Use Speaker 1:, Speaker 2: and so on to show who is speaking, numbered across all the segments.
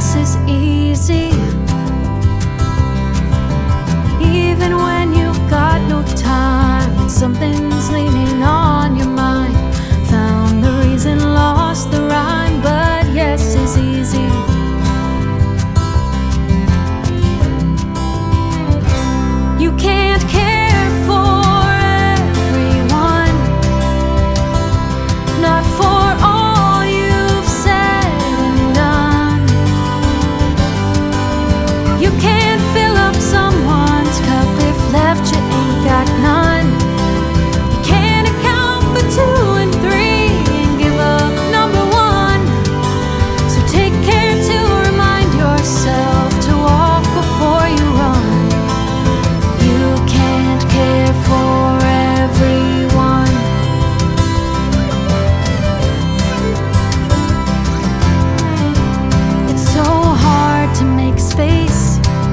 Speaker 1: yes is easy. Even when you've got no time and something's leaning on your mind. Found the reason, lost the rhyme, but yes is easy. You can't care for everyone, not for all you've said and done. You can't fill up someone's cup if left you ain't got none. You can't account for two and three and give up number one. So take care to remind yourself to walk before you run. You can't care for everyone. It's so hard to make space,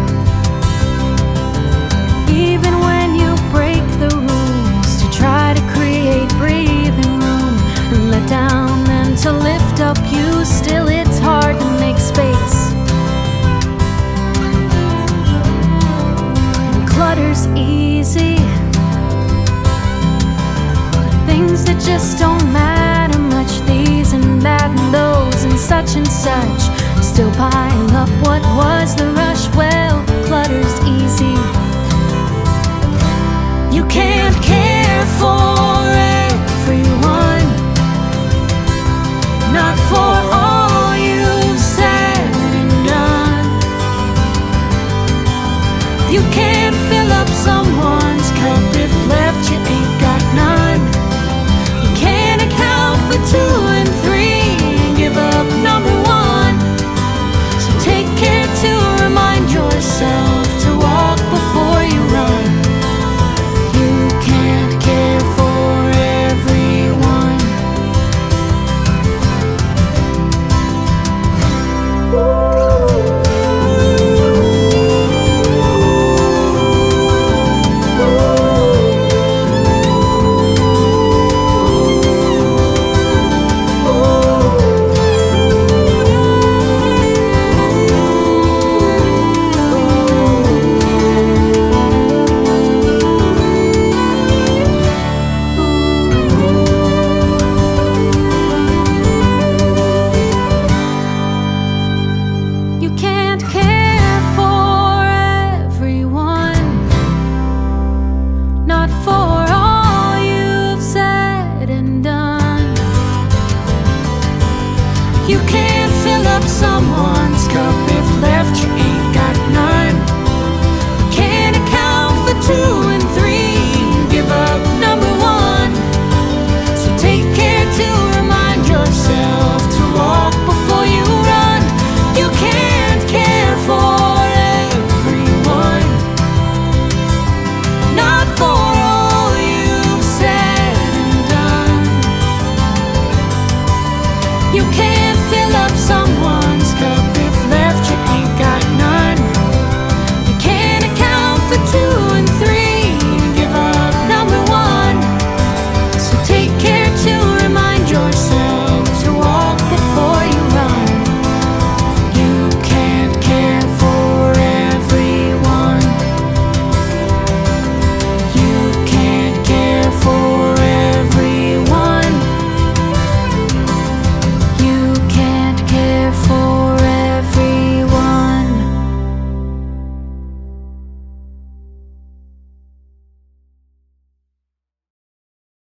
Speaker 1: even when you break the rules, to try to create breathing room and let down, then to lift up you. Still it's hard to make space. And clutter's easy, things that just don't matter much, these and that and those and such still pile up. What was the rush? Well, clutter's easy. You can't care for everyone, not for all you've said and done. You can't fill up someone's cup if left you ain't got none. You can't account for two and three and give up number one. So take care to remind yourself to walk before you run. You can't care for everyone. You can't care for everyone, not for all you've said and done. You can't